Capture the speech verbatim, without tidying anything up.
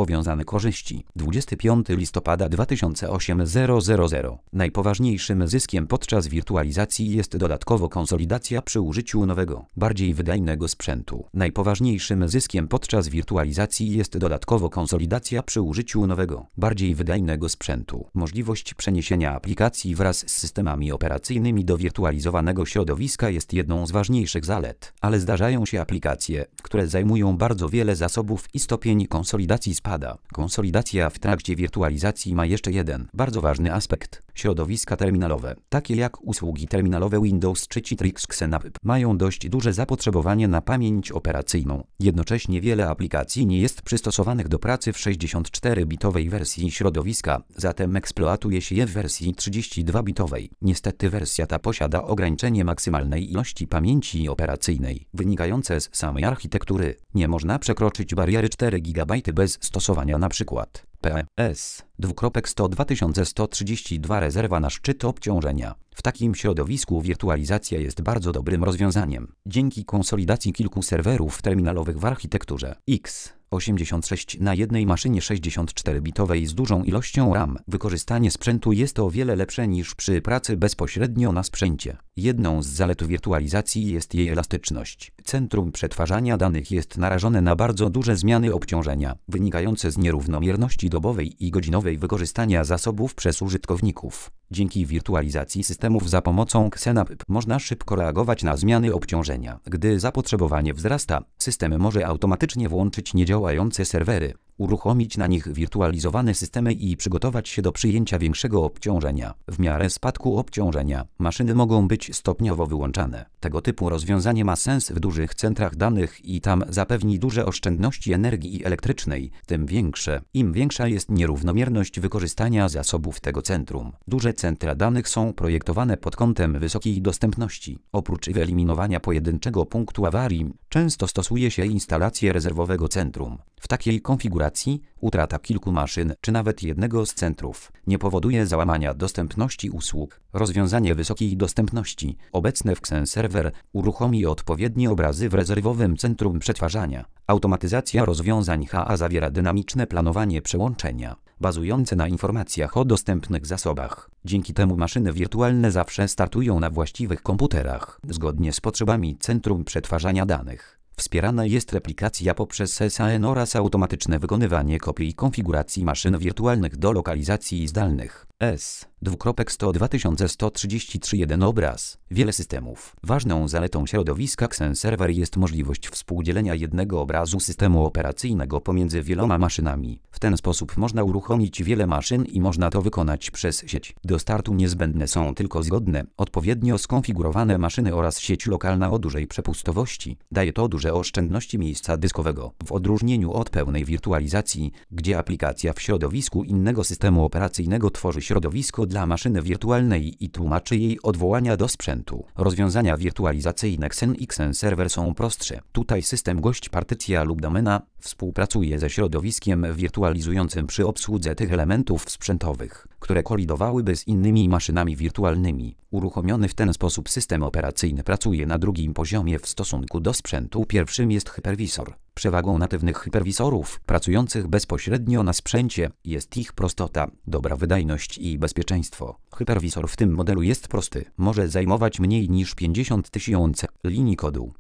powiązane korzyści. dwudziestego piątego listopada dwa tysiące osiemnastego. Najpoważniejszym zyskiem podczas wirtualizacji jest dodatkowo konsolidacja przy użyciu nowego, bardziej wydajnego sprzętu. Najpoważniejszym zyskiem podczas wirtualizacji jest dodatkowo konsolidacja przy użyciu nowego, bardziej wydajnego sprzętu. Możliwość przeniesienia aplikacji wraz z systemami operacyjnymi do wirtualizowanego środowiska jest jedną z ważniejszych zalet, ale zdarzają się aplikacje, które zajmują bardzo wiele zasobów i stopień konsolidacji spada. Konsolidacja w trakcie wirtualizacji ma jeszcze jeden bardzo ważny aspekt. Środowiska terminalowe, takie jak usługi terminalowe Windows czy Citrix XenApp, mają dość duże zapotrzebowanie na pamięć operacyjną. Jednocześnie wiele aplikacji nie jest przystosowanych do pracy w sześćdziesięcioczterobitowej wersji środowiska, zatem eksploatuje się je w wersji trzydziestodwubitowej. Niestety wersja ta posiada ograniczenie maksymalnej ilości pamięci operacyjnej, wynikające z samej architektury. Nie można przekroczyć bariery cztery gigabajty bez stosowania np. P S sto dwa tysiące sto trzydzieści dwa rezerwa na szczyt obciążenia. W takim środowisku wirtualizacja jest bardzo dobrym rozwiązaniem. Dzięki konsolidacji kilku serwerów terminalowych w architekturze X osiemdziesiąt sześć na jednej maszynie sześćdziesięcioczterobitowej z dużą ilością RAM, wykorzystanie sprzętu jest o wiele lepsze niż przy pracy bezpośrednio na sprzęcie. Jedną z zalet wirtualizacji jest jej elastyczność. Centrum przetwarzania danych jest narażone na bardzo duże zmiany obciążenia, wynikające z nierównomierności dobowej i godzinowej wykorzystania zasobów przez użytkowników. Dzięki wirtualizacji systemów za pomocą XenApp można szybko reagować na zmiany obciążenia. Gdy zapotrzebowanie wzrasta, system może automatycznie włączyć niedziałające serwery, uruchomić na nich wirtualizowane systemy i przygotować się do przyjęcia większego obciążenia. W miarę spadku obciążenia maszyny mogą być stopniowo wyłączane. Tego typu rozwiązanie ma sens w dużych centrach danych i tam zapewni duże oszczędności energii elektrycznej, tym większe, im większa jest nierównomierność wykorzystania zasobów tego centrum. Duże centra danych są projektowane pod kątem wysokiej dostępności. Oprócz wyeliminowania pojedynczego punktu awarii, często stosuje się instalację rezerwowego centrum. W takiej konfiguracji utrata kilku maszyn, czy nawet jednego z centrów, nie powoduje załamania dostępności usług. Rozwiązanie wysokiej dostępności, obecne w XenServer, uruchomi odpowiednie obrazy w rezerwowym centrum przetwarzania. Automatyzacja rozwiązań H A zawiera dynamiczne planowanie przełączenia, bazujące na informacjach o dostępnych zasobach. Dzięki temu maszyny wirtualne zawsze startują na właściwych komputerach, zgodnie z potrzebami centrum przetwarzania danych. Wspierana jest replikacja poprzez S A N oraz automatyczne wykonywanie kopii i konfiguracji maszyn wirtualnych do lokalizacji zdalnych. S sto dwa tysiące sto trzydzieści trzy jeden obraz. Wiele systemów. Ważną zaletą środowiska XenServer jest możliwość współdzielenia jednego obrazu systemu operacyjnego pomiędzy wieloma maszynami. W ten sposób można uruchomić wiele maszyn i można to wykonać przez sieć. Do startu niezbędne są tylko zgodne, odpowiednio skonfigurowane maszyny oraz sieć lokalna o dużej przepustowości. Daje to duże oszczędności miejsca dyskowego, w odróżnieniu od pełnej wirtualizacji, gdzie aplikacja w środowisku innego systemu operacyjnego tworzy środowisko dla maszyny wirtualnej i tłumaczy jej odwołania do sprzętu. Rozwiązania wirtualizacyjne Xen i XenServer są prostsze. Tutaj system gość, partycja lub domena współpracuje ze środowiskiem wirtualizującym przy obsłudze tych elementów sprzętowych, które kolidowałyby z innymi maszynami wirtualnymi. Uruchomiony w ten sposób system operacyjny pracuje na drugim poziomie w stosunku do sprzętu. Pierwszym jest hypervisor. Przewagą natywnych hyperwisorów pracujących bezpośrednio na sprzęcie jest ich prostota, dobra wydajność i bezpieczeństwo. Hypervisor w tym modelu jest prosty, może zajmować mniej niż pięćdziesiąt tysięcy linii kodu.